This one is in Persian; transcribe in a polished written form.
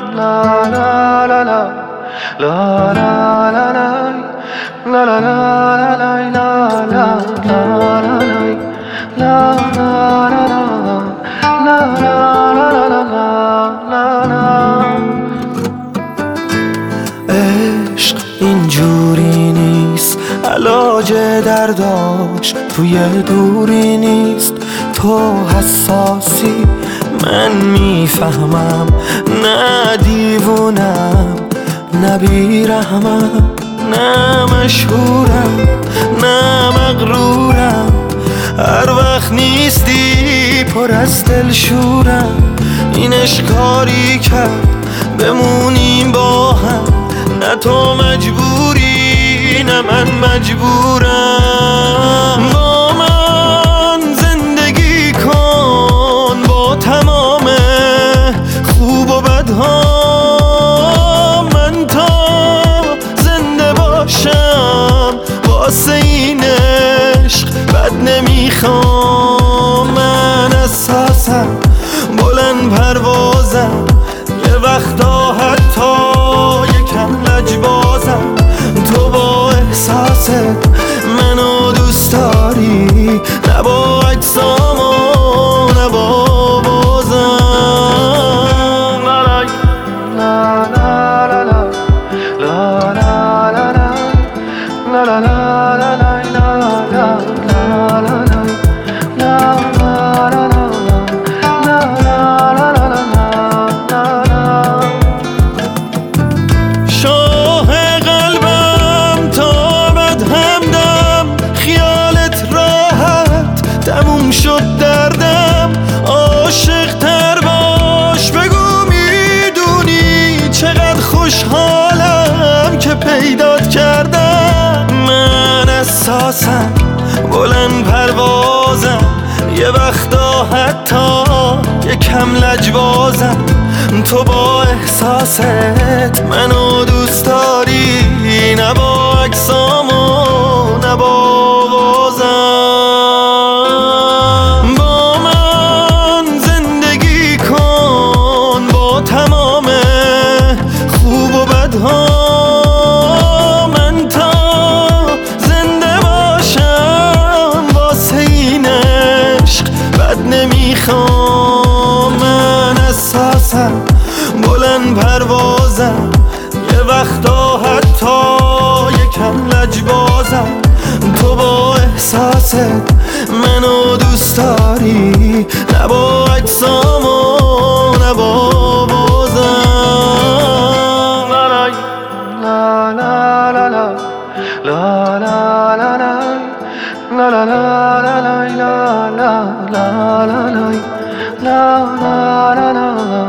عشق اینجوری نیست، علاج درداش توی دوری نیست. تو حساسی من میفهمم، نه دیوونم نه بیرحمم، نه مشهورم نه مغرورم. هر وقت نیستی پر از دلشورم. این اشکاری کرد بمونیم با هم، نه تو مجبوری نه من مجبورم. با من زندگی کن با تمام خوب و بدها، من تا زنده باشم واسه این عشق بد نمیخوام. من اساسم بلند پروازم، یه وقتا حتی یکم لجبازم. تو با احساست منو دوست داری، نه با اجسامو نه با بازم. شد دردم عاشق تر باش، بگو میدونی چقدر خوشحالم که پیدات کردم. من اساسم بلند پروازم، یه وقتا حتی یکم لجبازم. تو با احساست منو دوست داری، نه با اجسامو نه با تمام خوب و بدها. من تا زنده باشم واسه این عشق بد نمیخوام. من اساسم بلند پروازم، یه وقتا حتی یکم لجبازم. تو با احساست منو دوست داری، نه با اجسامو نه با la la la la